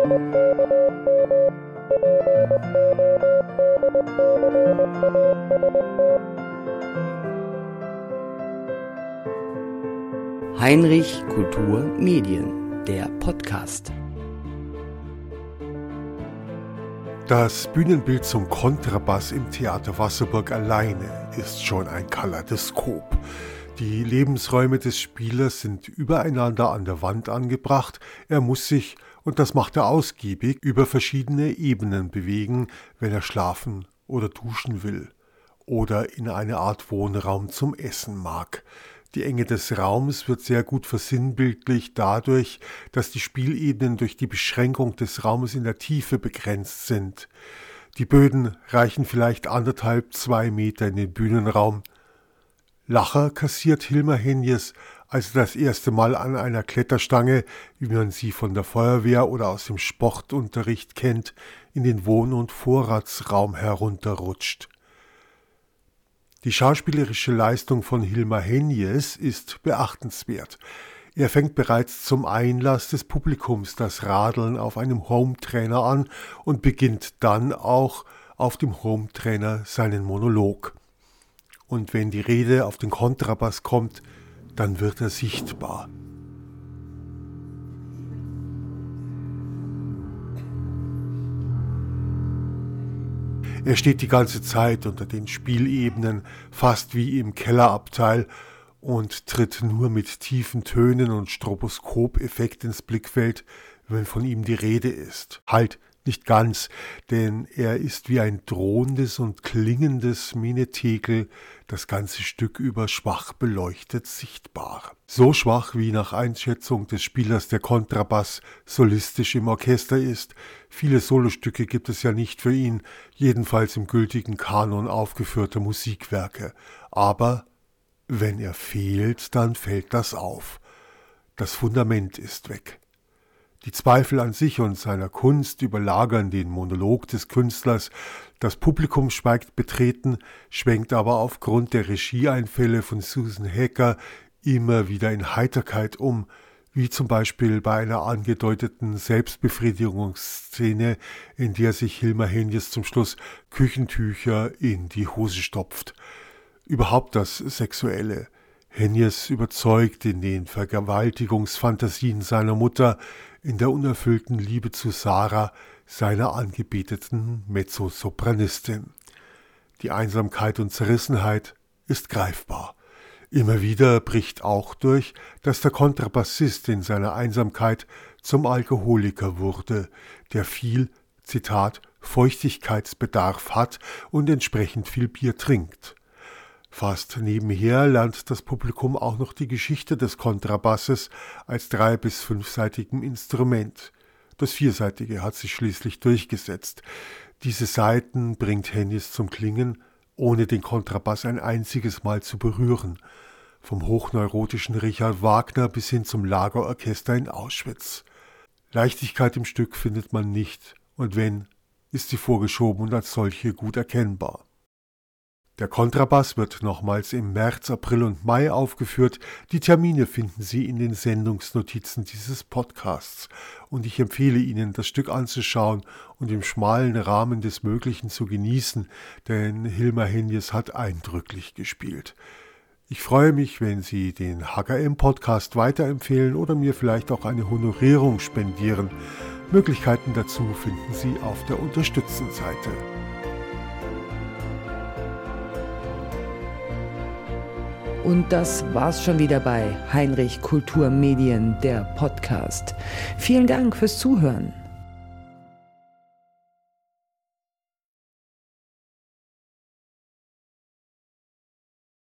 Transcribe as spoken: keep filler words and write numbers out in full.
Heinrich Kultur Medien, der Podcast. Das Bühnenbild zum Kontrabass im Theater Wasserburg alleine ist schon ein Kaleidoskop. Die Lebensräume des Spielers sind übereinander an der Wand angebracht. Er muss sich, und das macht er ausgiebig, über verschiedene Ebenen bewegen, wenn er schlafen oder duschen will oder in eine Art Wohnraum zum Essen mag. Die Enge des Raums wird sehr gut versinnbildlicht dadurch, dass die Spielebenen durch die Beschränkung des Raumes in der Tiefe begrenzt sind. Die Böden reichen vielleicht anderthalb, zwei Meter in den Bühnenraum. Lacher kassiert Hilmar Henjes, als er das erste Mal an einer Kletterstange, wie man sie von der Feuerwehr oder aus dem Sportunterricht kennt, in den Wohn- und Vorratsraum herunterrutscht. Die schauspielerische Leistung von Hilmar Henjes ist beachtenswert. Er fängt bereits zum Einlass des Publikums das Radeln auf einem Hometrainer an und beginnt dann auch auf dem Hometrainer seinen Monolog. Und wenn die Rede auf den Kontrabass kommt, dann wird er sichtbar. Er steht die ganze Zeit unter den Spielebenen, fast wie im Kellerabteil, und tritt nur mit tiefen Tönen und Stroboskopeffekt ins Blickfeld, wenn von ihm die Rede ist. Halt, nicht ganz, denn er ist wie ein drohendes und klingendes Menetekel das ganze Stück über schwach beleuchtet sichtbar. So schwach, wie nach Einschätzung des Spielers der Kontrabass solistisch im Orchester ist. Viele Solostücke gibt es ja nicht für ihn, jedenfalls im gültigen Kanon aufgeführter Musikwerke. Aber wenn er fehlt, dann fällt das auf. Das Fundament ist weg. Die Zweifel an sich und seiner Kunst überlagern den Monolog des Künstlers. Das Publikum schweigt betreten, schwenkt aber aufgrund der Regieeinfälle von Susan Hacker immer wieder in Heiterkeit um, wie zum Beispiel bei einer angedeuteten Selbstbefriedigungsszene, in der sich Hilmar Henjes zum Schluss Küchentücher in die Hose stopft. Überhaupt das Sexuelle. Henjes überzeugt in den Vergewaltigungsfantasien seiner Mutter, in der unerfüllten Liebe zu Sarah, seiner angebeteten Mezzosopranistin. Die Einsamkeit und Zerrissenheit ist greifbar. Immer wieder bricht auch durch, dass der Kontrabassist in seiner Einsamkeit zum Alkoholiker wurde, der viel, Zitat, Feuchtigkeitsbedarf hat und entsprechend viel Bier trinkt. Fast nebenher lernt das Publikum auch noch die Geschichte des Kontrabasses als drei- bis fünfseitigem Instrument. Das Vierseitige hat sich schließlich durchgesetzt. Diese Saiten bringt Henjes zum Klingen, ohne den Kontrabass ein einziges Mal zu berühren. Vom hochneurotischen Richard Wagner bis hin zum Lagerorchester in Auschwitz. Leichtigkeit im Stück findet man nicht, und wenn, ist sie vorgeschoben und als solche gut erkennbar. Der Kontrabass wird nochmals im März, April und Mai aufgeführt. Die Termine finden Sie in den Sendungsnotizen dieses Podcasts. Und ich empfehle Ihnen, das Stück anzuschauen und im schmalen Rahmen des Möglichen zu genießen, denn Hilmar Henjes hat eindrücklich gespielt. Ich freue mich, wenn Sie den H K M-Podcast weiterempfehlen oder mir vielleicht auch eine Honorierung spendieren. Möglichkeiten dazu finden Sie auf der Unterstützen-Seite. Und das war's schon wieder bei Heinrich Kultur Medien, der Podcast. Vielen Dank fürs Zuhören.